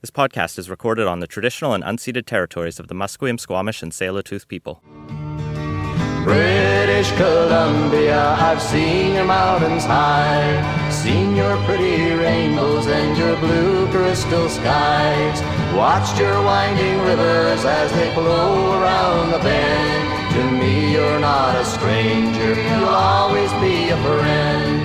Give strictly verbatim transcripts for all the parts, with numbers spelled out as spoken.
This podcast is recorded on the traditional and unceded territories of the Musqueam, Squamish, and Tsleil-Waututh people. British Columbia, I've seen your mountains high, seen your pretty rainbows and your blue crystal skies, watched your winding rivers as they flow around the bend. To me you're not a stranger, you'll always be a friend.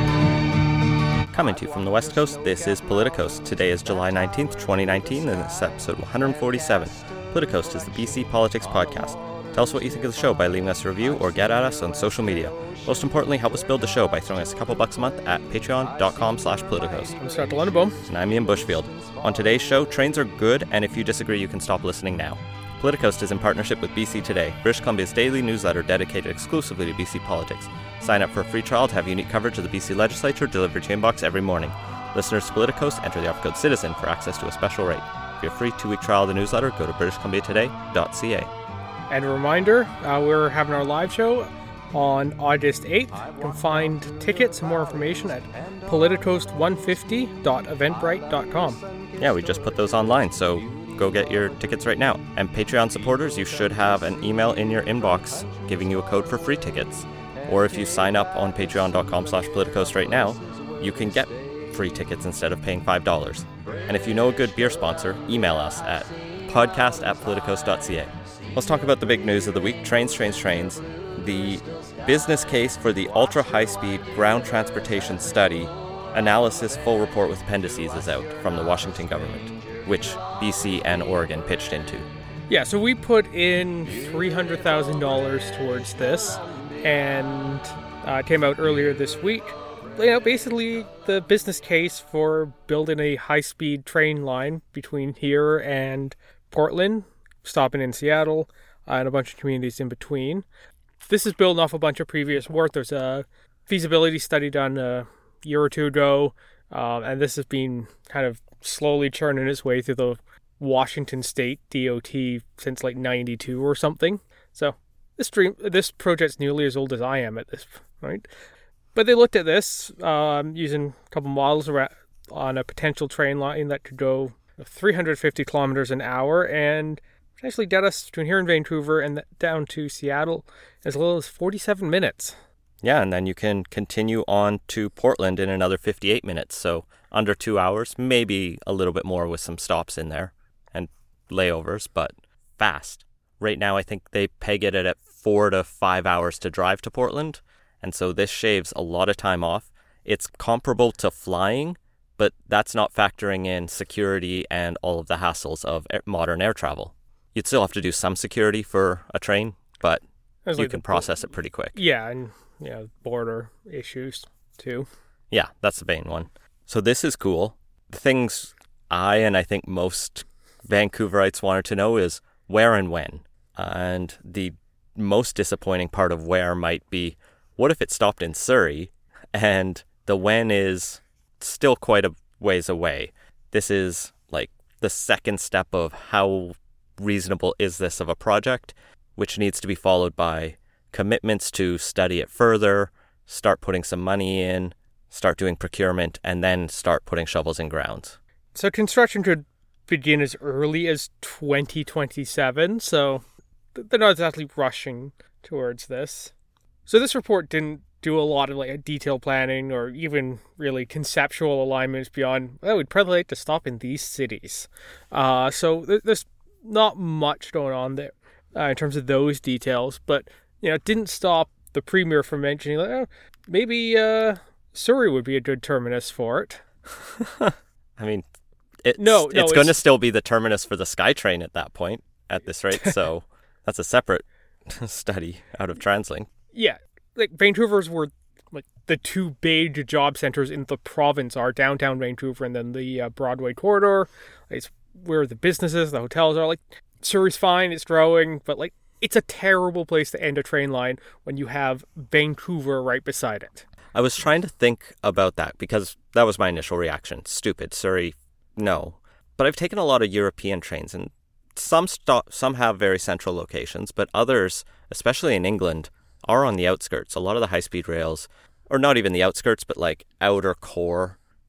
Coming to you from the West Coast, this is Politicos. Today is July nineteenth, twenty nineteen, and this is episode one hundred forty-seven. Politicos is the B C Politics podcast. Tell us what you think of the show by leaving us a review or get at us on social media. Most importantly, help us build the show by throwing us a couple bucks a month at patreon.com slash politicos. I'm Scott Lundebaum. And I'm Ian Bushfield. On today's show, trains are good, and if you disagree, you can stop listening now. Politicos is in partnership with B C Today, British Columbia's daily newsletter dedicated exclusively to B C politics. Sign up for a free trial to have unique coverage of the B C Legislature delivered to your inbox every morning. Listeners to Politicos enter the offer code CITIZEN for access to a special rate. For your free two-week trial of the newsletter, go to british columbia today dot c a. And a reminder, uh, we're having our live show on August eighth. You can find tickets and more information at politicos one fifty dot eventbrite dot com. Yeah, we just put those online, so go get your tickets right now. And Patreon supporters, you should have an email in your inbox giving you a code for free tickets. Or if you sign up on patreon.com slash politicos right now, you can get free tickets instead of paying five dollars. And if you know a good beer sponsor, email us at podcast at politicos dot c a. Let's talk about the big news of the week. Trains, trains, trains. The business case for the ultra-high-speed ground transportation study analysis full report with appendices is out from the Washington government, which B C and Oregon pitched into. Yeah, so we put in three hundred thousand dollars towards this, and uh, it came out earlier this week. You know, basically the business case for building a high-speed train line between here and Portland, stopping in Seattle, uh, and a bunch of communities in between. This is building off a bunch of previous work. There's a feasibility study done a year or two ago, um, and this has been kind of slowly churning its way through the Washington State D O T since like ninety-two or something. So this dream, this project's nearly as old as I am at this point. But they looked at this um, using a couple models on a potential train line that could go three hundred fifty kilometers an hour and actually get us between here and Vancouver and down to Seattle as little as forty-seven minutes. Yeah, and then you can continue on to Portland in another fifty-eight minutes, so under two hours, maybe a little bit more with some stops in there and layovers, but fast. Right now, I think they peg it at four to five hours to drive to Portland, and so this shaves a lot of time off. It's comparable to flying, but that's not factoring in security and all of the hassles of modern air travel. You'd still have to do some security for a train, but There's you like can the, process it pretty quick. Yeah, and yeah, border issues too. Yeah, that's the main one. So this is cool. The things I and I think most Vancouverites wanted to know is where and when. And the most disappointing part of where might be, what if it stopped in Surrey? And the when is still quite a ways away. This is like the second step of how reasonable is this of a project, which needs to be followed by commitments to study it further, start putting some money in, start doing procurement, and then start putting shovels in ground. So construction could begin as early as twenty twenty-seven, so they're not exactly rushing towards this. So this report didn't do a lot of like detailed planning or even really conceptual alignments beyond, well, we'd probably like to stop in these cities. Uh, so th- there's not much going on there uh, in terms of those details, but you know, it didn't stop the Premier from mentioning like, oh, maybe uh, Surrey would be a good terminus for it. I mean, it's, no, no, it's going to still be the terminus for the SkyTrain at that point, at this rate, so that's a separate study out of TransLink. Yeah, like Vancouver's were like the two big job centers in the province are downtown Vancouver and then the uh, Broadway corridor. It's where the businesses, the hotels are. Like Surrey's fine, it's growing, but like it's a terrible place to end a train line when you have Vancouver right beside it. I was trying to think about that because that was my initial reaction. Stupid, Surrey, no. But I've taken a lot of European trains and some stop, some have very central locations, but others, especially in England, are on the outskirts. A lot of the high-speed rails, or not even the outskirts, but like outer core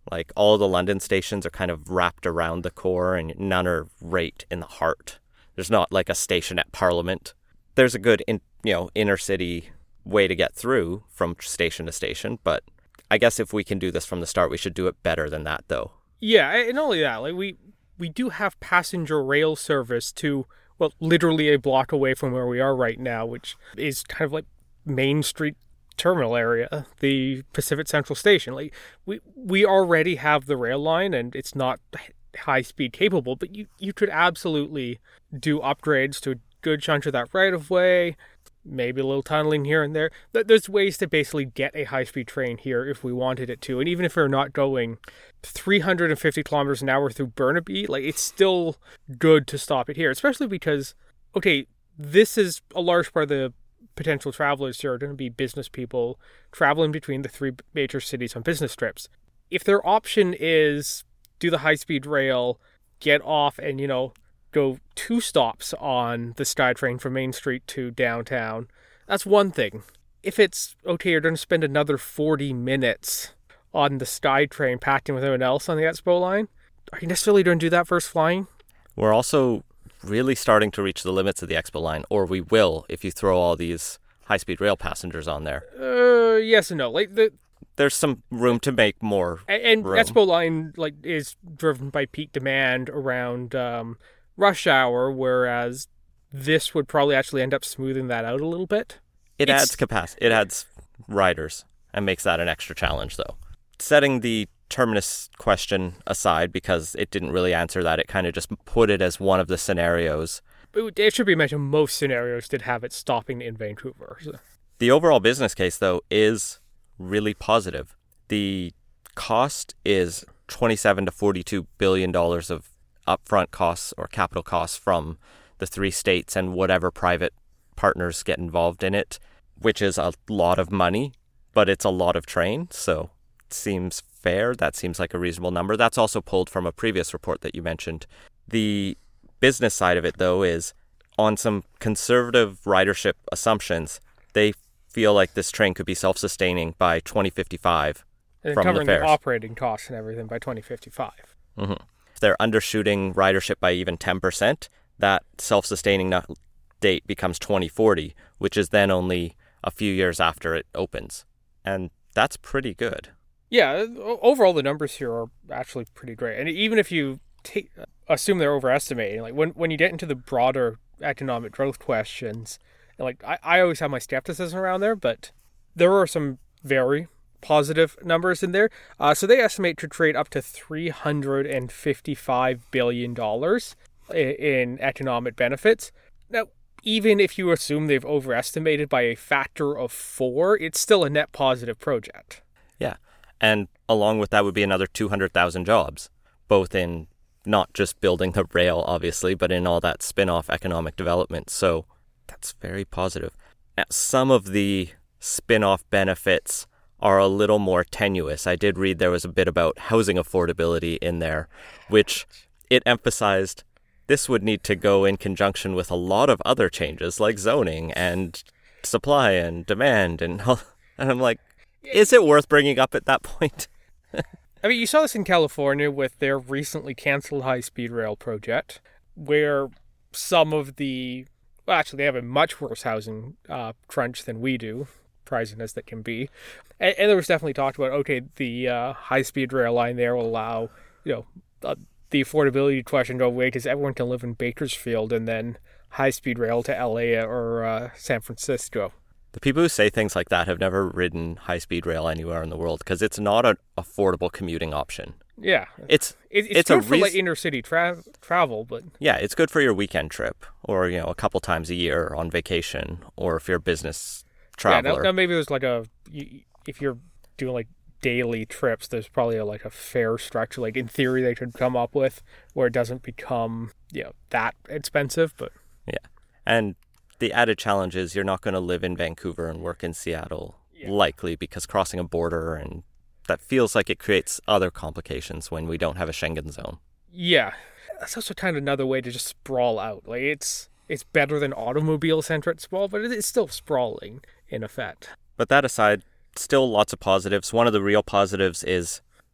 Like, all the London stations are kind of wrapped around the core, and none are right in the heart. There's not like a station at Parliament. There's a good, in, you know, inner city way to get through from station to station, but I guess if we can do this from the start, we should do it better than that, though. Yeah, and not only that, like we we do have passenger rail service to, well, literally a block away from where we are right now, which is kind of like Main Street terminal area, the Pacific Central Station. Like we we already have the rail line, and it's not high speed capable, but you you could absolutely do upgrades to a good chunk of that right of way. Maybe a little tunneling here and there. There's ways to basically get a high-speed train here if we wanted it to. And even if we're not going three hundred fifty kilometers an hour through Burnaby, like, it's still good to stop it here. Especially because, okay, this is a large part of the potential travelers here are going to be business people traveling between the three major cities on business trips. If their option is do the high-speed rail, get off and, you know, go two stops on the SkyTrain from Main Street to downtown, that's one thing. If it's, okay, you're going to spend another forty minutes on the SkyTrain packed in with everyone else on the Expo line, are you necessarily going to do that first flying? We're also really starting to reach the limits of the Expo line, or we will if you throw all these high-speed rail passengers on there. Uh, yes and no. Like the There's some room to make more And, and room. Expo line like is driven by peak demand around um, rush hour, whereas this would probably actually end up smoothing that out a little bit. It It's- adds capacity. It adds riders and makes that an extra challenge, though. Setting the terminus question aside, because it didn't really answer that, it kind of just put it as one of the scenarios. It it should be mentioned most scenarios did have it stopping in Vancouver. So. The overall business case, though, is really positive. The cost is twenty-seven to forty-two billion dollars of upfront costs or capital costs from the three states and whatever private partners get involved in it, which is a lot of money, but it's a lot of train, so it seems fair. That seems like a reasonable number. That's also pulled from a previous report that you mentioned. The business side of it, though, is on some conservative ridership assumptions, they feel like this train could be self-sustaining by twenty fifty-five And from covering the fares. the operating costs and everything by twenty fifty-five. Mm-hmm. If they're undershooting ridership by even ten percent, that self-sustaining nu- date becomes twenty forty, which is then only a few years after it opens. And that's pretty good. Yeah, o- overall the numbers here are actually pretty great. And even if you take, assume they're overestimating, like when, when you get into the broader economic growth questions, and like I, I always have my skepticism around there, but there are some very positive numbers in there. Uh, so they estimate to trade up to three hundred fifty-five billion dollars in, in economic benefits. Now, even if you assume they've overestimated by a factor of four, it's still a net positive project. Yeah. And along with that would be another two hundred thousand jobs, both in not just building the rail, obviously, but in all that spin-off economic development. So that's very positive. Now, some of the spin-off benefits are a little more tenuous. I did read there was a bit about housing affordability in there, which it emphasized this would need to go in conjunction with a lot of other changes like zoning and supply and demand. And, all, and I'm like, is it worth bringing up at that point? I mean, you saw this in California with their recently canceled high-speed rail project, where some of the, well, actually, they have a much worse housing uh, crunch than we do, surprising as that can be. And, and there was definitely talk about, okay, the uh, high-speed rail line there will allow, you know, uh, the affordability question to go away because everyone can live in Bakersfield and then high-speed rail to L A or uh, San Francisco. The people who say things like that have never ridden high-speed rail anywhere in the world because it's not an affordable commuting option. Yeah. It's it, it's, it's good a for reas- like inner-city tra- travel, but... Yeah, it's good for your weekend trip or, you know, a couple times a year on vacation or if you're a business traveler. Yeah, now, now maybe there's like a... You, if you're doing like daily trips, there's probably a, like a fare structure, like in theory they could come up with where it doesn't become, you know, that expensive, but... Yeah. And the added challenge is you're not going to live in Vancouver and work in Seattle, Yeah. likely, because crossing a border, and that feels like it creates other complications when we don't have a Schengen zone. Yeah. That's also kind of another way to just sprawl out. Like, it's it's better than automobile-centric sprawl, but it's still sprawling, in effect. But that aside, still lots of positives. One of the real positives is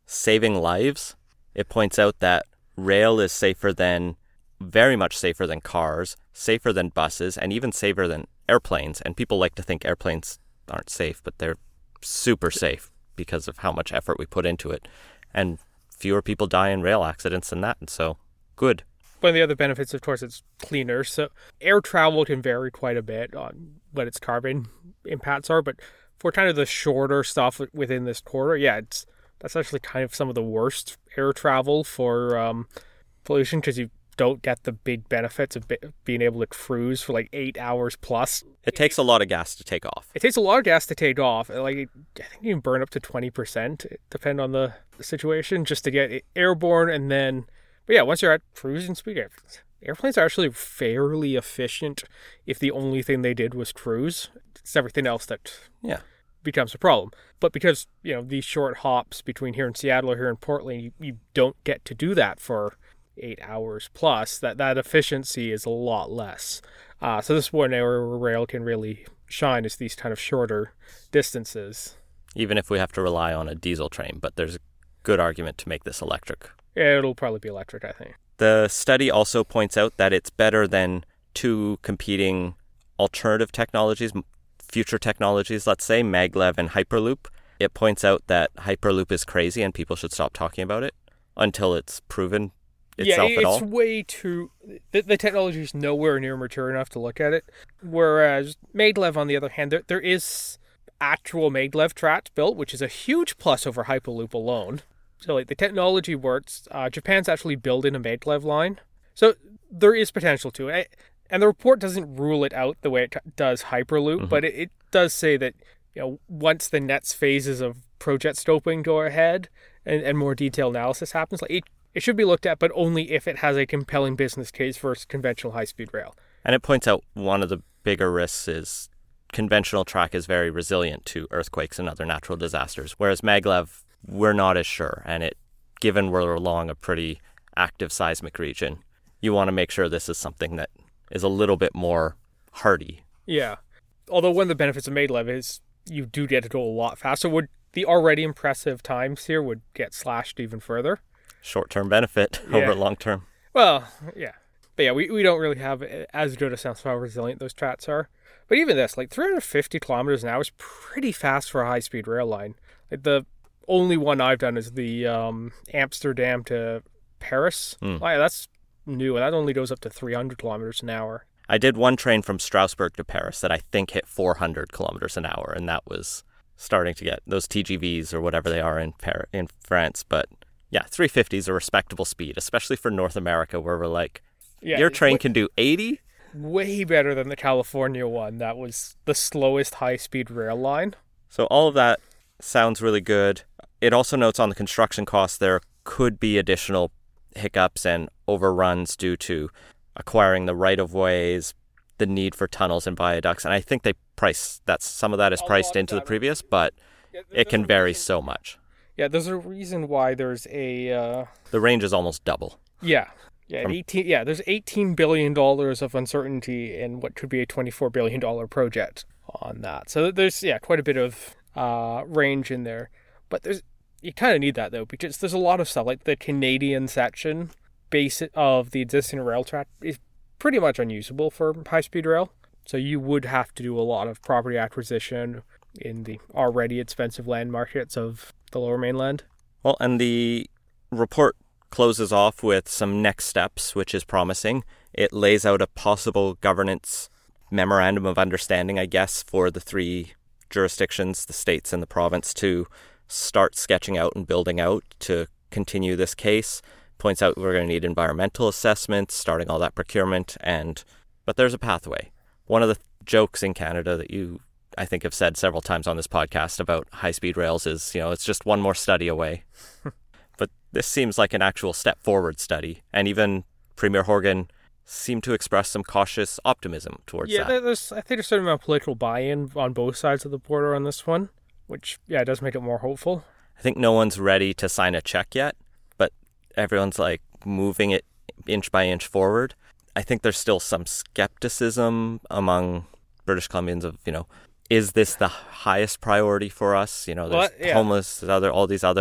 saving lives, it points out that rail is safer than, very much safer than cars, safer than buses, and even safer than airplanes. And people like to think airplanes aren't safe, but they're super safe because of how much effort we put into it. And fewer people die in rail accidents than that, and so good. One of the other benefits, of course, it's cleaner. So air travel can vary quite a bit on what its carbon impacts are, but for kind of the shorter stuff within this corridor, yeah, it's that's actually kind of some of the worst air travel for um, pollution, because you don't get the big benefits of be- being able to cruise for like eight hours plus. It takes a lot of gas to take off. It takes a lot of gas to take off. Like, I think you can burn up to twenty percent, depend on the situation, just to get it airborne. And then, but yeah, once you're at cruising speed, airplanes are actually fairly efficient if the only thing they did was cruise. It's everything else that yeah. becomes a problem. But because, you know, these short hops between here and Seattle or here in Portland, you, you don't get to do that for eight hours plus, that, that efficiency is a lot less. Uh, so this is one area where rail can really shine, is these kind of shorter distances. Even if we have to rely on a diesel train, but there's a good argument to make this electric. Yeah, it'll probably be electric, I think. The study also points out that it's better than two competing alternative technologies, future technologies, let's say, maglev and Hyperloop. It points out that Hyperloop is crazy and people should stop talking about it until it's proven itself yeah, at all. It's way too... The, the technology is nowhere near mature enough to look at it. Whereas maglev, on the other hand, there, there is actual maglev tracks built, which is a huge plus over Hyperloop alone. So like the technology works. Uh, Japan's actually building a maglev line. So there is potential to it. I, and the report doesn't rule it out the way it does Hyperloop, mm-hmm. but it, it does say that, you know, once the next phases of project scoping go ahead and, and more detailed analysis happens, like it, it should be looked at, but only if it has a compelling business case versus conventional high-speed rail. And it points out one of the bigger risks is conventional track is very resilient to earthquakes and other natural disasters, whereas maglev, we're not as sure. And it, given we're along a pretty active seismic region, you want to make sure this is something that is a little bit more hardy. Yeah. Although one of the benefits of maglev is you do get to go a lot faster. Would the already impressive times here would get slashed even further. Short-term benefit yeah. over long-term. Well, yeah. But yeah, we, we don't really have as good a sense of how resilient those tracks are. But even this, like three hundred fifty kilometers an hour is pretty fast for a high-speed rail line. Like the only one I've done is the um, Amsterdam to Paris. Mm. Oh, yeah, that's new, and that only goes up to three hundred kilometers an hour. I did one train from Strasbourg to Paris that I think hit four hundred kilometers an hour, and that was starting to get those T G Vs or whatever they are in Paris, in France. But yeah, three fifty is a respectable speed, especially for North America, where we're like, yeah, your train way, can do eighty? Way better than the California one. That was the slowest high-speed rail line. So all of that sounds really good. It also notes on the construction costs there could be additional hiccups and overruns due to acquiring the right-of-ways, the need for tunnels and viaducts. And I think they price that, some of that is priced into the previous, but yeah, it can vary reason. so much. Yeah, there's a reason why there's a... Uh... The range is almost double. Yeah. Yeah, From... eighteen, yeah, there's eighteen billion dollars of uncertainty in what could be a twenty-four billion dollars project on that. So there's, yeah, quite a bit of uh, range in there. But there's you kind of need that, though, because there's a lot of stuff, like the Canadian section base of the existing rail track is pretty much unusable for high-speed rail. So you would have to do a lot of property acquisition in the already expensive land markets of the Lower Mainland. Well, and the report closes off with some next steps, which is promising. It lays out a possible governance memorandum of understanding, I guess, for the three jurisdictions, the states and the province, to start sketching out and building out to continue this case. Points out we're going to need environmental assessments, starting all that procurement, and but there's a pathway. One of the jokes in Canada that you, I think, have said several times on this podcast about high-speed rails is, you know, it's just one more study away. But this seems like an actual step forward study, and even Premier Horgan seemed to express some cautious optimism towards yeah, that. Yeah, there's I think there's a certain amount of political buy-in on both sides of the border on this one, which, yeah, does make it more hopeful. I think no one's ready to sign a check yet, but everyone's like moving it inch by inch forward. I think there's still some skepticism among British Columbians of, you know, is this the highest priority for us? You know, there's well, yeah. homeless, there's other all these other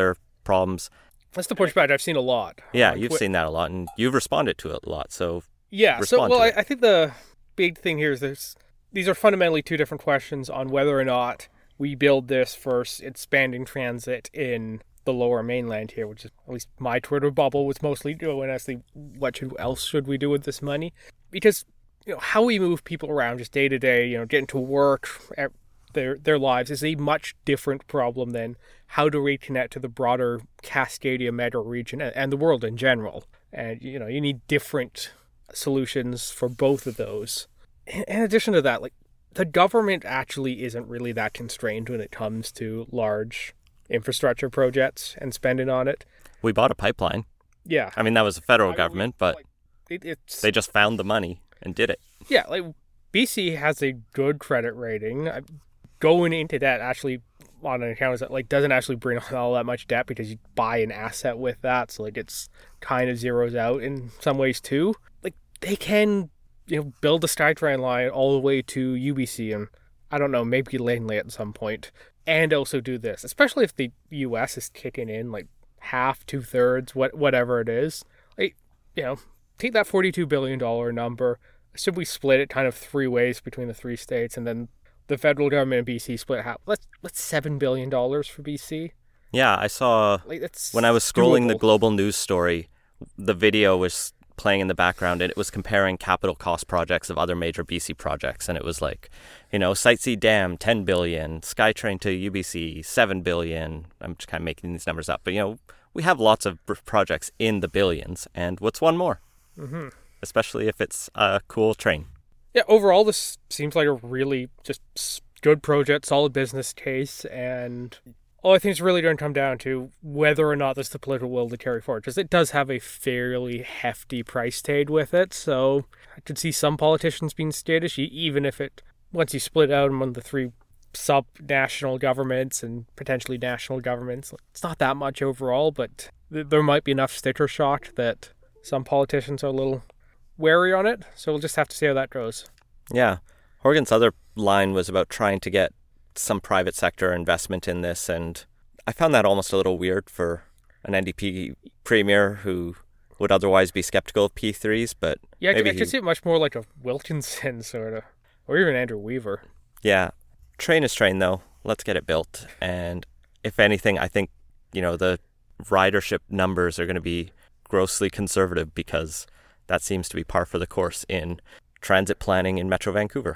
problems. That's the pushback I've seen a lot. Yeah, you've Twi- seen that a lot, and you've responded to it a lot. So yeah, so respond well, to I, it. I think the big thing here is there's these are fundamentally two different questions on whether or not we build this versus expanding transit in the lower mainland here, which is at least my Twitter bubble was mostly doing. Honestly, what should, else should we do with this money? Because you know how we move people around just day to day, you know, getting to work, their their lives is a much different problem than how to reconnect to the broader Cascadia metro region and, and the world in general. And you know, you need different solutions for both of those. In, in addition to that, like the government actually isn't really that constrained when it comes to large infrastructure projects and spending on it. We bought a pipeline. Yeah. I mean, that was the federal I government, mean, but like, it, it's, they just found the money and did it. Yeah, like B C has a good credit rating. Going into that actually on an account that like doesn't actually bring on all that much debt because you buy an asset with that, so like it's kind of zeroes out in some ways too. Like they can, you know, build a SkyTrain line all the way to U B C and I don't know, maybe Langley at some point. And also do this, especially if the U S is kicking in like half, two thirds, what whatever it is. Like, you know, take that forty-two billion dollars number. Should we split it kind of three ways between the three states, and then the federal government and B C split half? Let's let's seven billion dollars for B C. Yeah, I saw like, that's when I was scrolling doable. The global news story, the video was playing in the background and it was comparing capital cost projects of other major B C projects, and it was like, you know, Site C Dam ten billion, SkyTrain to U B C seven billion. I'm just kind of making these numbers up, but you know, we have lots of projects in the billions, and what's one more? Mm-hmm. Especially if it's a cool train. Yeah, overall this seems like a really just good project, solid business case, and all I think is really going to come down to whether or not there's the political will to carry forward, because it does have a fairly hefty price tag with it, so I could see some politicians being skittish, even if it, once you split out among the three sub-national governments and potentially national governments, it's not that much overall, but th- there might be enough sticker shock that some politicians are a little wary on it, so we'll just have to see how that goes. Yeah. Horgan's other line was about trying to get some private sector investment in this, and I found that almost a little weird for an N D P premier who would otherwise be skeptical of P threes, but yeah, maybe I could he... see it much more like a Wilkinson sort of, or even Andrew Weaver. Yeah. Train is train, though. Let's get it built, and if anything, I think, you know, the ridership numbers are going to be grossly conservative because that seems to be par for the course in transit planning in Metro Vancouver.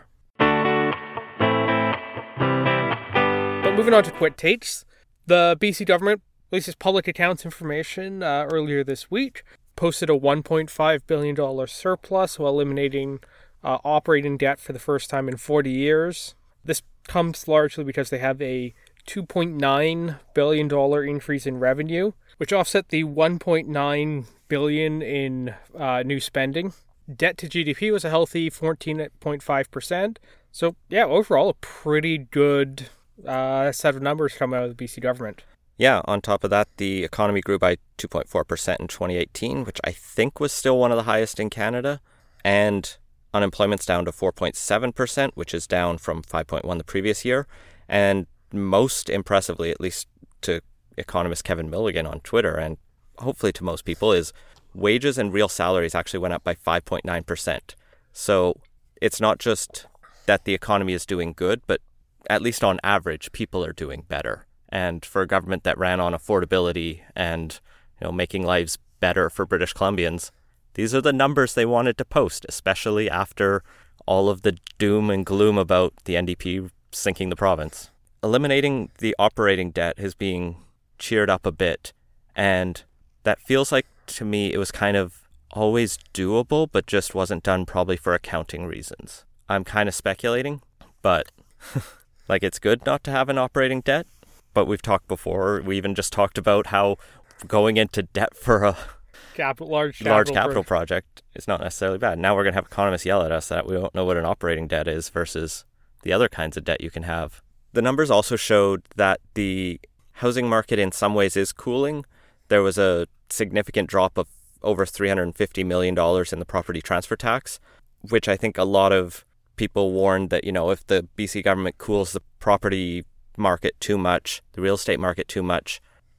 But moving on to quick takes, the B C government releases public accounts information uh, earlier this week, posted a one point five billion dollars surplus while eliminating uh, operating debt for the first time in forty years. This comes largely because they have a two point nine billion dollars increase in revenue, which offset the one point nine billion dollars in uh, new spending. Debt to G D P was a healthy fourteen point five percent. So, yeah, overall, a pretty good uh, set of numbers coming out of the B C government. Yeah, on top of that, the economy grew by two point four percent in twenty eighteen, which I think was still one of the highest in Canada. And unemployment's down to four point seven percent, which is down from five point one the previous year. And most impressively, at least to economist Kevin Milligan on Twitter, and hopefully to most people, is wages and real salaries actually went up by five point nine percent. So it's not just that the economy is doing good, but at least on average, people are doing better. And for a government that ran on affordability and, you know, making lives better for British Columbians, these are the numbers they wanted to post, especially after all of the doom and gloom about the N D P sinking the province. Eliminating the operating debt is being cheered up a bit, and that feels like, to me, it was kind of always doable, but just wasn't done probably for accounting reasons. I'm kind of speculating, but like it's good not to have an operating debt, but we've talked before, we even just talked about how going into debt for a Capital, large capital, large capital pro- project is not necessarily bad. Now we're going to have economists yell at us that we don't know what an operating debt is versus the other kinds of debt you can have. The numbers also showed that the housing market in some ways is cooling. There was a significant drop of over three hundred fifty million dollars in the property transfer tax, which I think a lot of people warned that, you know, if the B C government cools the property market too much, the real estate market too much,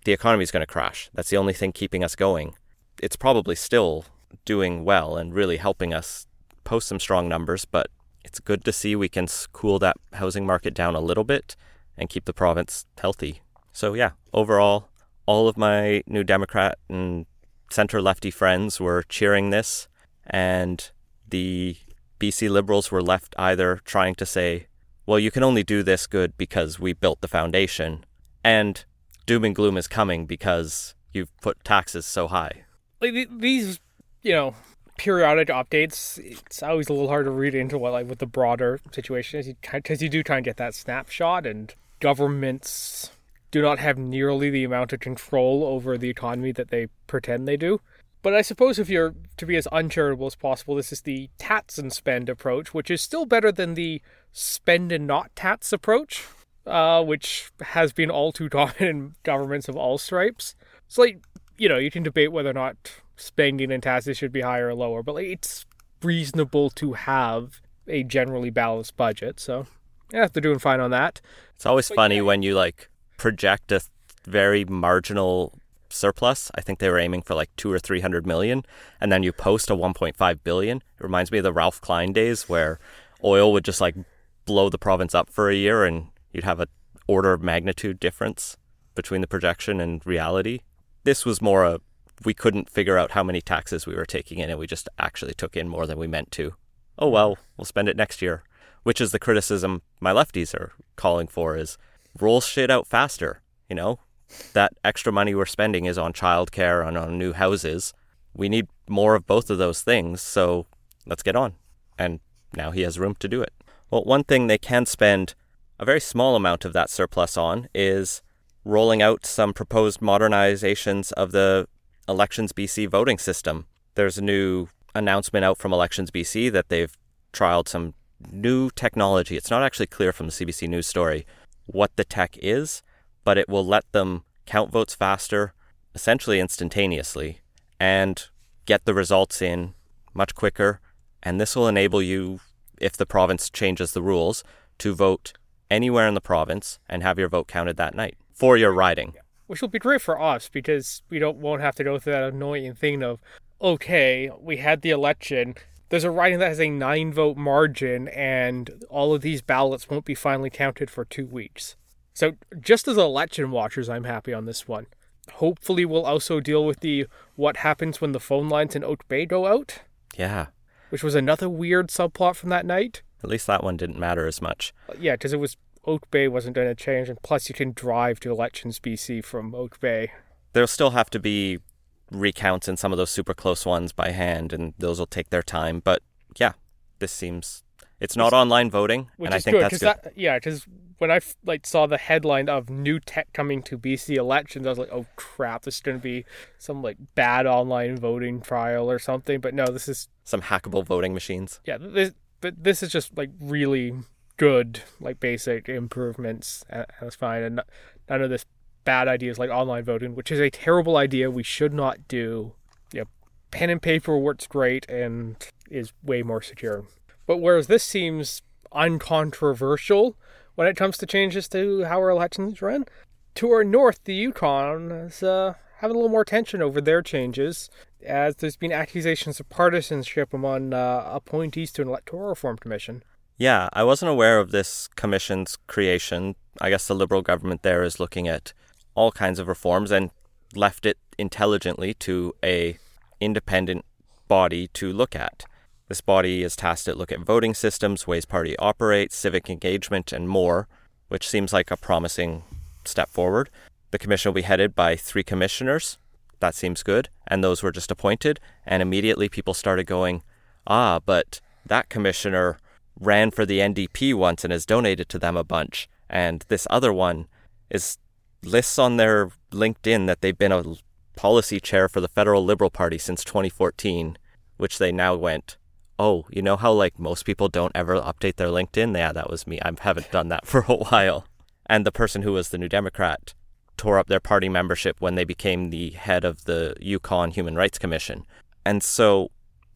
the economy is going to crash. That's the only thing keeping us going. It's probably still doing well and really helping us post some strong numbers, but it's good to see we can cool that housing market down a little bit and keep the province healthy. So yeah, overall, all of my New Democrat and center-lefty friends were cheering this, and the B C Liberals were left either trying to say, well, you can only do this good because we built the foundation, and doom and gloom is coming because you've put taxes so high. Like these, you know, periodic updates, it's always a little hard to read into what, like, what the broader situation is, because you do try and get that snapshot, and governments do not have nearly the amount of control over the economy that they pretend they do. But I suppose if you're to be as uncharitable as possible, this is the tats and spend approach, which is still better than the spend and not tats approach, uh, which has been all too common in governments of all stripes. It's like, you know, you can debate whether or not spending and taxes should be higher or lower, but like, it's reasonable to have a generally balanced budget. So yeah, they're doing fine on that. It's always but funny yeah. when you like project a very marginal surplus. I think they were aiming for like two or three hundred million, and then you post a one point five billion. It reminds me of the Ralph Klein days where oil would just like blow the province up for a year, and you'd have a order of magnitude difference between the projection and reality. This was more a we couldn't figure out how many taxes we were taking in, and we just actually took in more than we meant to. Oh well, we'll spend it next year. Which is the criticism my lefties are calling for, is roll shit out faster, you know? That extra money we're spending is on childcare and on new houses. We need more of both of those things, so let's get on. And now he has room to do it. Well, one thing they can spend a very small amount of that surplus on is rolling out some proposed modernizations of the Elections B C voting system. There's a new announcement out from Elections B C that they've trialed some new technology. It's not actually clear from the C B C News story what the tech is, but it will let them count votes faster, essentially instantaneously, and get the results in much quicker. And this will enable you, if the province changes the rules, to vote anywhere in the province and have your vote counted that night for your riding. Which will be great for us, because we don't won't have to go through that annoying thing of, okay, we had the election, there's a riding that has a nine vote margin, and all of these ballots won't be finally counted for two weeks. So just as election watchers, I'm happy on this one. Hopefully we'll also deal with the what happens when the phone lines in Oak Bay go out. Yeah. Which was another weird subplot from that night. At least that one didn't matter as much. Yeah, because it was Oak Bay wasn't going to change, and plus you can drive to Elections B C from Oak Bay. There'll still have to be recounts in some of those super close ones by hand, and those will take their time. But yeah, this seems it's not it's, online voting, and I think good, that's good. That, yeah, because when I like saw the headline of new tech coming to B C elections, I was like, oh crap, this is going to be some like bad online voting trial or something. But no, this is some hackable voting machines. Yeah, this, but this is just like really good, like basic improvements. And that's fine, and none of this bad ideas like online voting, which is a terrible idea. We should not do. Yeah, pen and paper works great and is way more secure. But whereas this seems uncontroversial when it comes to changes to how our elections run, to our north, the Yukon is uh, having a little more tension over their changes, as there's been accusations of partisanship among uh, appointees to an electoral reform commission. Yeah, I wasn't aware of this commission's creation. I guess the Liberal government there is looking at all kinds of reforms and left it intelligently to a independent body to look at. This body is tasked to look at voting systems, ways party operates, civic engagement, and more, which seems like a promising step forward. The commission will be headed by three commissioners. That seems good. And those were just appointed. And immediately people started going, ah, but that commissioner ran for the N D P once and has donated to them a bunch. And this other one is lists on their LinkedIn that they've been a policy chair for the Federal Liberal Party since twenty fourteen, which they now went, oh, you know how like most people don't ever update their LinkedIn? Yeah, that was me. I haven't done that for a while. And the person who was the New Democrat tore up their party membership when they became the head of the Yukon Human Rights Commission. And so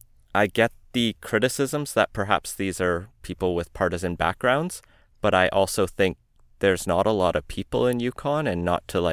I get the criticisms that perhaps these are people with partisan backgrounds, but I also think there's not a lot of people in Yukon, and not to like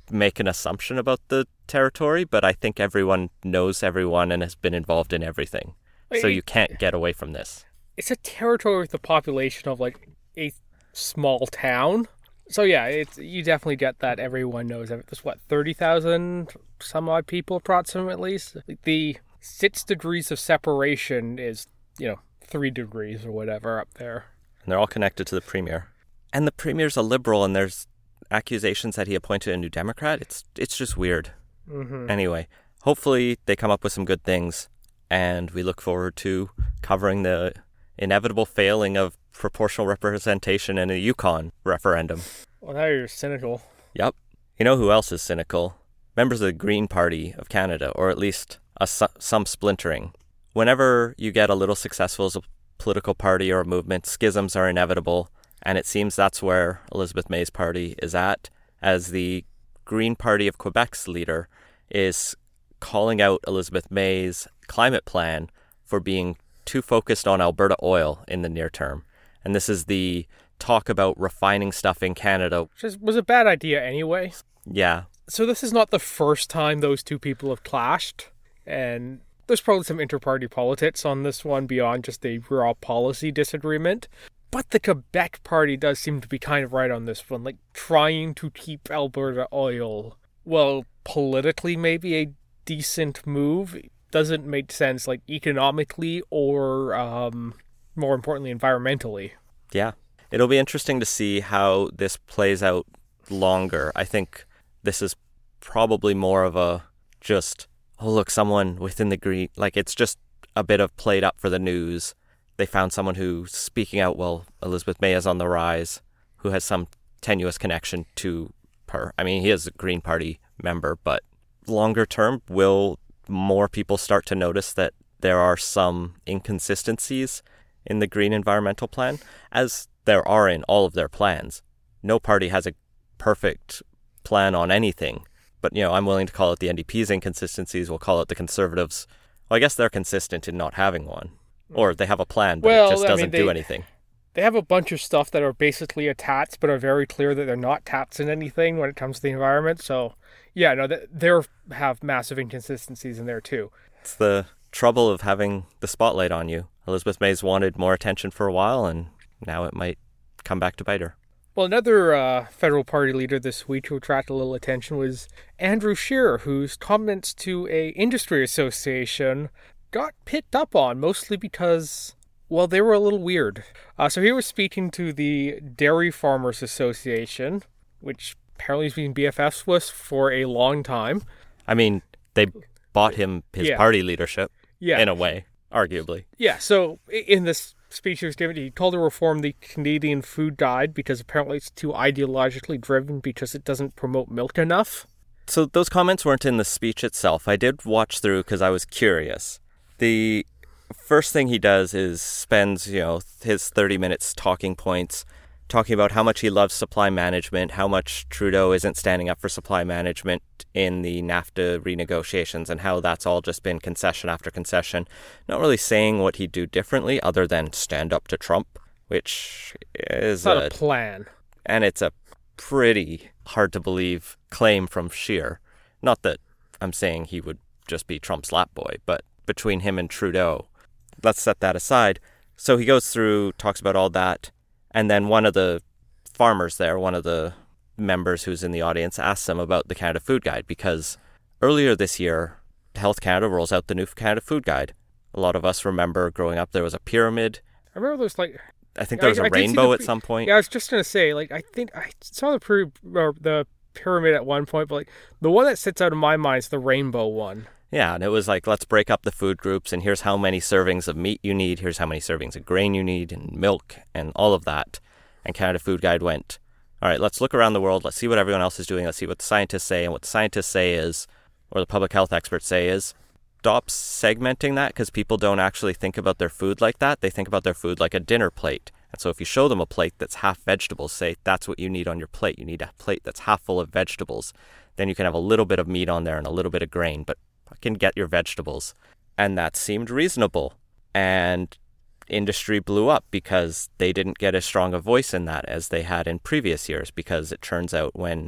make an assumption about the territory, but I think everyone knows everyone and has been involved in everything. So you can't get away from this. It's a territory with a population of like a small town. So yeah, it's you definitely get that everyone knows it. There's what, thirty thousand some odd people approximately. So the six degrees of separation is, you know, three degrees or whatever up there. And they're all connected to the premier. And the premier's a liberal, and there's accusations that he appointed a new Democrat. It's it's just weird. Mm-hmm. Anyway, hopefully they come up with some good things, and we look forward to covering the inevitable failing of proportional representation in a Yukon referendum. Well, now you're cynical. Yep. You know who else is cynical? Members of the Green Party of Canada, or at least a, some splintering. Whenever you get a little successful as a political party or a movement, schisms are inevitable, and it seems that's where Elizabeth May's party is at, as the Green Party of Quebec's leader is calling out Elizabeth May's climate plan for being too focused on Alberta oil in the near term. And this is the talk about refining stuff in Canada. Which was a bad idea anyway. Yeah. So this is not the first time those two people have clashed, and there's probably some inter-party politics on this one beyond just a raw policy disagreement. But the Quebec party does seem to be kind of right on this one, like trying to keep Alberta oil, well, politically maybe a decent move. It doesn't make sense, like, economically or, um, more importantly, environmentally. Yeah. It'll be interesting to see how this plays out longer. I think this is probably more of a just, oh, look, someone within the green, like, it's just a bit of played up for the news. They found someone who's speaking out, well, Elizabeth May is on the rise, who has some tenuous connection to her. I mean, he is a Green Party member, but longer term, will more people start to notice that there are some inconsistencies in the Green Environmental Plan, as there are in all of their plans. No party has a perfect plan on anything, but, you know, I'm willing to call it the N D P's inconsistencies. We'll call it the Conservatives. Well, I guess they're consistent in not having one. Or they have a plan, but well, it just doesn't I mean, they, do anything. They have a bunch of stuff that are basically attacks, but are very clear that they're not taps in anything when it comes to the environment. So, yeah, no, they have massive inconsistencies in there, too. It's the trouble of having the spotlight on you. Elizabeth May's wanted more attention for a while, and now it might come back to bite her. Well, another uh, federal party leader this week who attracted a little attention was Andrew Scheer, whose comments to a industry association got picked up on, mostly because, well, they were a little weird. Uh, so he was speaking to the Dairy Farmers Association, which apparently has been B F Fs with for a long time. I mean, they bought him his yeah. party leadership, yeah. in a way, arguably. Yeah, so in this speech he was given, he called to reform the Canadian Food Guide because apparently it's too ideologically driven because it doesn't promote milk enough. So those comments weren't in the speech itself. I did watch through because I was curious. The first thing he does is spends, you know, his thirty minutes talking points, talking about how much he loves supply management, how much Trudeau isn't standing up for supply management in the NAFTA renegotiations, and how that's all just been concession after concession. Not really saying what he'd do differently other than stand up to Trump, which is it's not a, a plan. And it's a pretty hard to believe claim from Scheer. Not that I'm saying he would just be Trump's lap boy, but between him and Trudeau. Let's set that aside. So he goes through, talks about all that, and then one of the farmers there, one of the members who's in the audience, asks him about the Canada Food Guide, because earlier this year, Health Canada rolls out the new Canada Food Guide. A lot of us remember growing up there was a pyramid. I remember there was like... I think there was I, a I rainbow the, at some point. Yeah, I was just going to say, like, I think I saw the, pre, or the pyramid at one point, but like the one that sits out of my mind is the rainbow one. Yeah, and it was like, let's break up the food groups, and here's how many servings of meat you need, here's how many servings of grain you need, and milk, and all of that. And Canada Food Guide went, all right, let's look around the world, let's see what everyone else is doing, let's see what the scientists say, and what the scientists say is, or the public health experts say is, stop segmenting that, because people don't actually think about their food like that. They think about their food like a dinner plate. And so if you show them a plate that's half vegetables, say that's what you need on your plate. You need a plate that's half full of vegetables. Then you can have a little bit of meat on there and a little bit of grain, but fucking get your vegetables. And that seemed reasonable. And industry blew up because they didn't get as strong a voice in that as they had in previous years, because it turns out when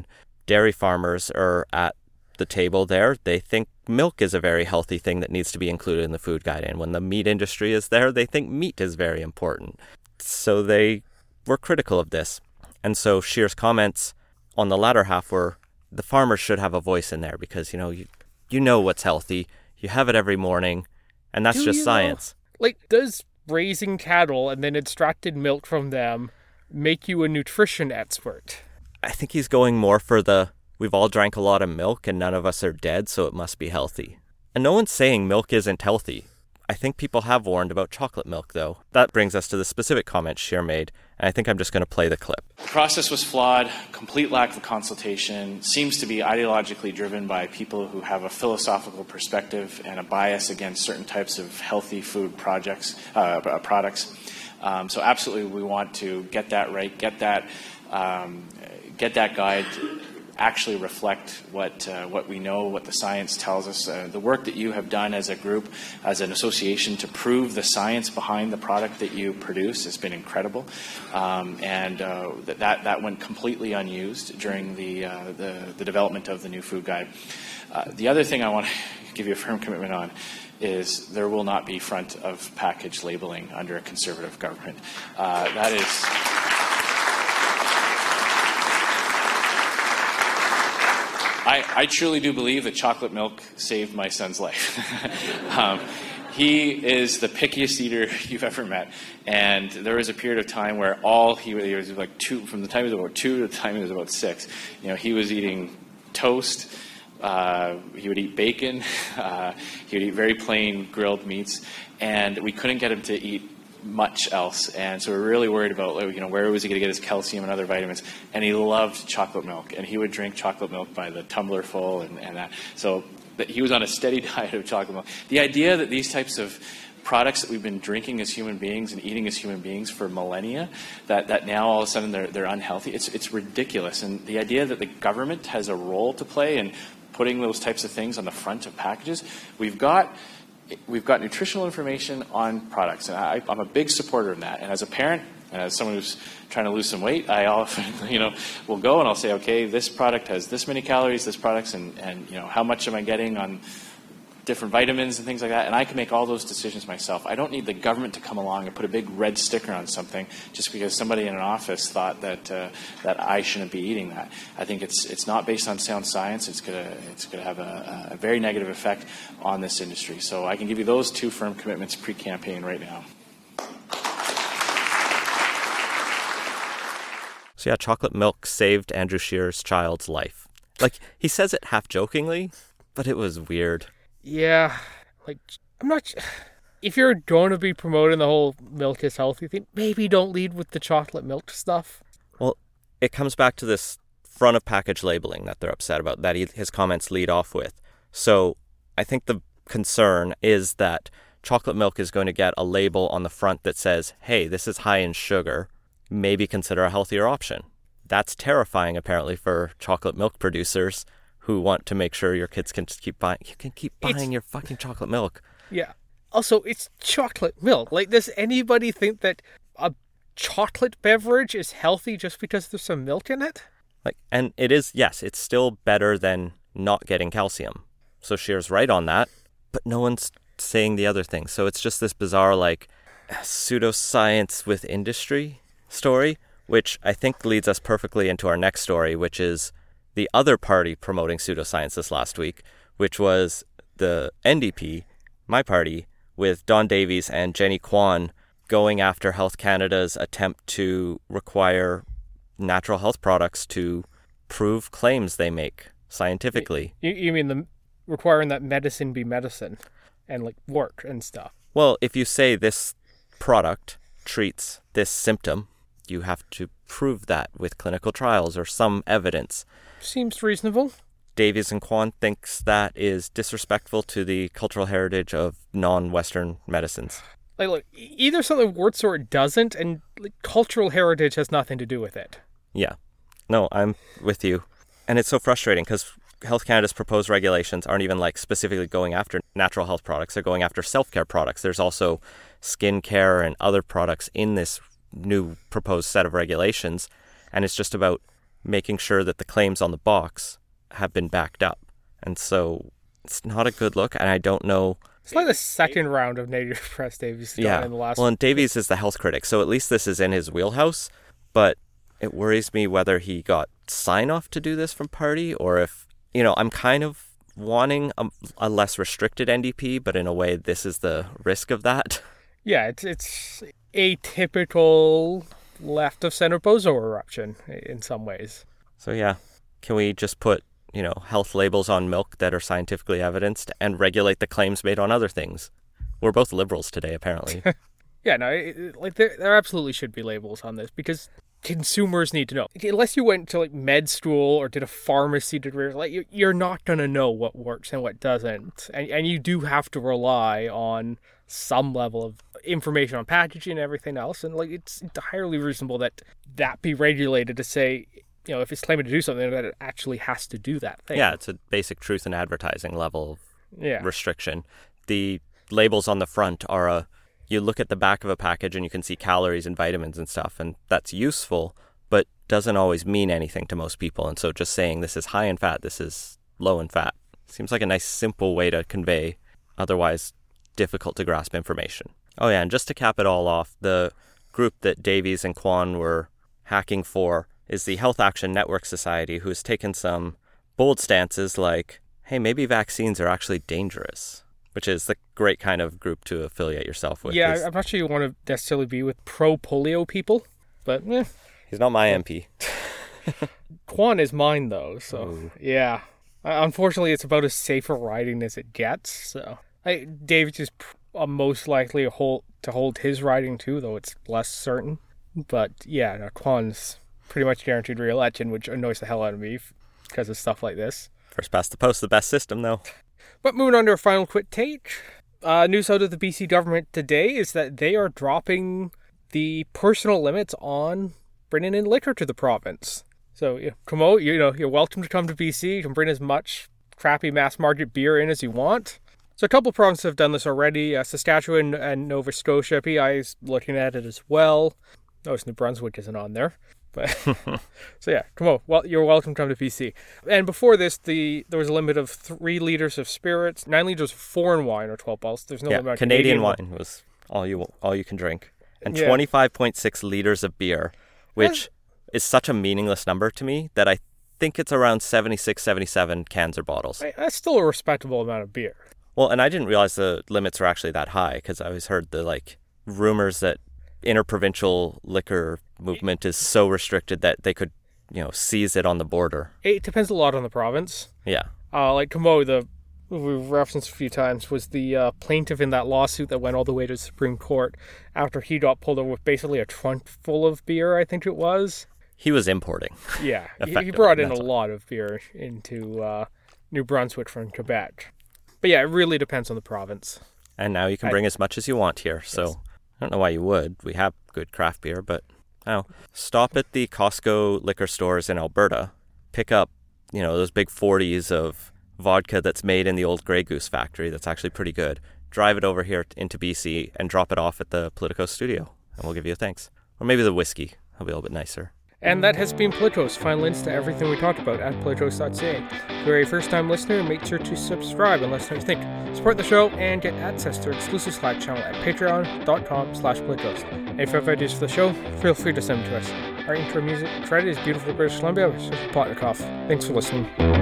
dairy farmers are at the table there. They think milk is a very healthy thing that needs to be included in the food guide. And when the meat industry is there, they think meat is very important. So they were critical of this. And so Scheer's comments on the latter half were, the farmers should have a voice in there because, you know, you, you know what's healthy. You have it every morning, and that's Do just you science. Know? Like, does raising cattle and then extracted milk from them make you a nutrition expert? I think he's going more for the, we've all drank a lot of milk and none of us are dead, so it must be healthy. And no one's saying milk isn't healthy. I think people have warned about chocolate milk, though. That brings us to the specific comment Scheer made, and I think I'm just going to play the clip. The process was flawed, complete lack of consultation, seems to be ideologically driven by people who have a philosophical perspective and a bias against certain types of healthy food projects, uh, products. Um, so absolutely we want to get that right, get that, um, get that guide actually reflect what uh, what we know, what the science tells us. Uh, the work that you have done as a group, as an association, to prove the science behind the product that you produce has been incredible, um, and uh, that that went completely unused during the uh, the, the development of the new food guide. Uh, the other thing I want to give you a firm commitment on is there will not be front of package labeling under a Conservative government. Uh, that is. I, I truly do believe that chocolate milk saved my son's life. um, he is the pickiest eater you've ever met, and there was a period of time where all he, he was like two, from the time he was about two to the time he was about six, you know, he was eating toast, uh, he would eat bacon, uh, he would eat very plain grilled meats, and we couldn't get him to eat much else, and so we're really worried about, you know, where was he going to get his calcium and other vitamins. And he loved chocolate milk, and he would drink chocolate milk by the tumbler full, and, and that. So that he was on a steady diet of chocolate milk. The idea that these types of products that we've been drinking as human beings and eating as human beings for millennia, that, that now all of a sudden they're they're unhealthy, it's it's ridiculous. And the idea that the government has a role to play in putting those types of things on the front of packages, we've got. We've got nutritional information on products, and I, I'm a big supporter of that. And as a parent, and as someone who's trying to lose some weight, I often, you know, will go and I'll say, okay, this product has this many calories, this product's, and, and you know, how much am I getting on different vitamins and things like that, and I can make all those decisions myself. I don't need the government to come along and put a big red sticker on something just because somebody in an office thought that uh, that I shouldn't be eating that. I think it's it's not based on sound science. It's gonna it's gonna have a, a very negative effect on this industry. So I can give you those two firm commitments pre-campaign right now. So yeah, chocolate milk saved Andrew Scheer's child's life. Like, he says it half jokingly, but it was weird. Yeah, like, I'm not... If you're going to be promoting the whole milk is healthy thing, maybe don't lead with the chocolate milk stuff. Well, it comes back to this front of package labeling that they're upset about, that he, his comments lead off with. So I think the concern is that chocolate milk is going to get a label on the front that says, hey, this is high in sugar, maybe consider a healthier option. That's terrifying, apparently, for chocolate milk producers who want to make sure your kids can just keep buying. You can keep buying it's, your fucking chocolate milk. Yeah. Also, it's chocolate milk. Like, does anybody think that a chocolate beverage is healthy just because there's some milk in it? Like, and it is, yes, it's still better than not getting calcium. So Scheer's right on that, but no one's saying the other thing. So it's just this bizarre, like, pseudoscience with industry story, which I think leads us perfectly into our next story, which is the other party promoting pseudoscience this last week, which was the N D P, my party, with Don Davies and Jenny Kwan going after Health Canada's attempt to require natural health products to prove claims they make scientifically. You, you mean the requiring that medicine be medicine and like work and stuff? Well, if you say this product treats this symptom, you have to prove that with clinical trials or some evidence. Seems reasonable. Davies and Kwan thinks that is disrespectful to the cultural heritage of non-Western medicines. Like, look, either something works or it doesn't, and like, cultural heritage has nothing to do with it. Yeah. No, I'm with you. And it's so frustrating because Health Canada's proposed regulations aren't even like specifically going after natural health products. They're going after self-care products. There's also skincare and other products in this new proposed set of regulations. And it's just about making sure that the claims on the box have been backed up. And so it's not a good look, and I don't know. It's like the second round of negative press Davies got Yeah, in the last. well, and Davies is the health critic, so at least this is in his wheelhouse, but it worries me whether he got sign-off to do this from party, or if, you know, I'm kind of wanting a, a less restricted N D P, but in a way, this is the risk of that. Yeah, it's it's a typical left of center bozo eruption in some ways. So yeah, can we just put, you know, health labels on milk that are scientifically evidenced and regulate the claims made on other things? We're both liberals today, apparently. Yeah, no, it, like there, there absolutely should be labels on this because consumers need to know. Unless you went to like med school or did a pharmacy degree, like you, you're not gonna know what works and what doesn't, and and you do have to rely on some level of information on packaging and everything else. And like it's entirely reasonable that that be regulated to say, you know, if it's claiming to do something, that it actually has to do that thing. Yeah, it's a basic truth in advertising level yeah. restriction. The labels on the front are a, you look at the back of a package and you can see calories and vitamins and stuff, and that's useful, but doesn't always mean anything to most people. And so just saying this is high in fat, this is low in fat, seems like a nice simple way to convey otherwise difficult to grasp information. Oh yeah, and just to cap it all off, the group that Davies and Kwan were hacking for is the Health Action Network Society, who has taken some bold stances like, hey, maybe vaccines are actually dangerous, which is the great kind of group to affiliate yourself with. Yeah, I'm not sure you want to necessarily be with pro-polio people, but eh. He's not my M P. Kwan is mine, though, so Ooh. yeah. Uh, unfortunately, it's about as safe a riding as it gets, so... I, David is uh, most likely to hold, to hold his riding, too, though it's less certain. But, yeah, no, Kwan's pretty much guaranteed re-election, which annoys the hell out of me because of stuff like this. First past the post, the best system, though. But moving on to our final quick take. Uh, news out of the B C government today is that they are dropping the personal limits on bringing in liquor to the province. So, yeah, come out, you know, you're welcome to come to B C. You can bring as much crappy mass market beer in as you want. So a couple of provinces have done this already. Uh, Saskatchewan and Nova Scotia. P I is looking at it as well. Notice New Brunswick isn't on there. But so yeah, come on. Well, you're welcome to come to B C. And before this, the there was a limit of three liters of spirits, nine liters of foreign wine or twelve bottles. There's no yeah, limit on Canadian, Canadian wine was all you all you can drink, and Yeah. twenty-five point six liters of beer, which is such a meaningless number to me that I think it's around seventy-six, seventy-seven cans or bottles. That's still a respectable amount of beer. Well, and I didn't realize the limits were actually that high because I always heard the like rumors that interprovincial liquor movement is so restricted that they could, you know, seize it on the border. It depends a lot on the province. Yeah. Uh, like Camo, the we've referenced a few times, was the uh, plaintiff in that lawsuit that went all the way to the Supreme Court after he got pulled over with basically a trunk full of beer, I think it was. He was importing. Yeah, he, he Effectively, brought in a that's all. lot of beer into uh, New Brunswick from Quebec. But yeah, it really depends on the province. And now you can I- bring as much as you want here. So Yes. I don't know why you would. We have good craft beer, but I don't know. Stop at the Costco liquor stores in Alberta. Pick up, you know, those big forties of vodka that's made in the old Grey Goose factory that's actually pretty good. Drive it over here into B C and drop it off at the Politico studio, and we'll give you a thanks. Or maybe the whiskey. It'll be a little bit nicer. And that has been Politos. Find links to everything we talked about at politos dot c a. If you're a first-time listener, make sure to subscribe and let us know what you think. Support the show and get access to our exclusive Slack channel at patreon dot com slash politos. And if you have ideas for the show, feel free to send them to us. Our intro music credit is Beautiful British Columbia by Sophie Plotnikoff. Thanks for listening.